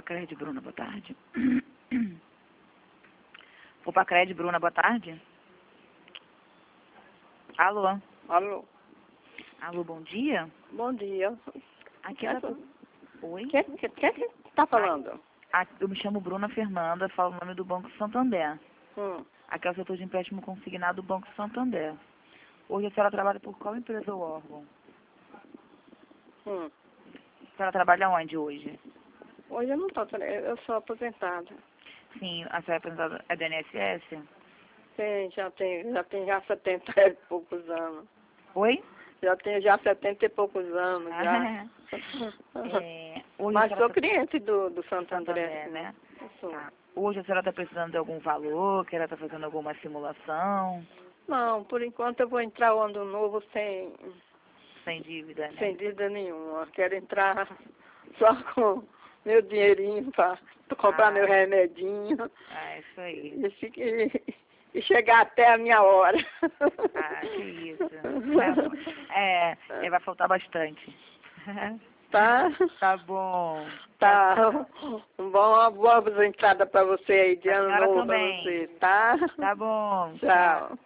Pacred, Bruna, boa tarde. O Pacred, Bruna, boa tarde. Alô? Alô? Alô, bom dia? Bom dia. Aqui ela... Oi? Quem tá falando? Eu me chamo Bruna Fernanda, falo o nome do Banco Santander. Hum. Aqui é o setor de empréstimo consignado do Banco Santander. Hoje a senhora trabalha por qual empresa ou órgão? A senhora trabalha onde hoje? Hoje eu não tô, eu sou aposentada. Sim, a senhora é aposentada é do INSS? Sim, já tenho já 70 e poucos anos. Oi? Já tenho já 70 e poucos anos, já. Hoje Mas a sou senhora cliente do Santo André, Santander, sim. né? Eu sou. Tá. Hoje a senhora está precisando de algum valor, que ela está fazendo alguma simulação, Não, por enquanto eu vou entrar o ano novo sem dívida, né? sem dívida nenhuma. Quero entrar só com meu dinheirinho para comprar meu remedinho Isso aí. e chegar até a minha hora. Que isso. Vai faltar bastante. Tá? Tá bom. Tá. Uma boa aposentada para você aí, de A ano senhora novo para também. você, tá? Tá bom. Tchau.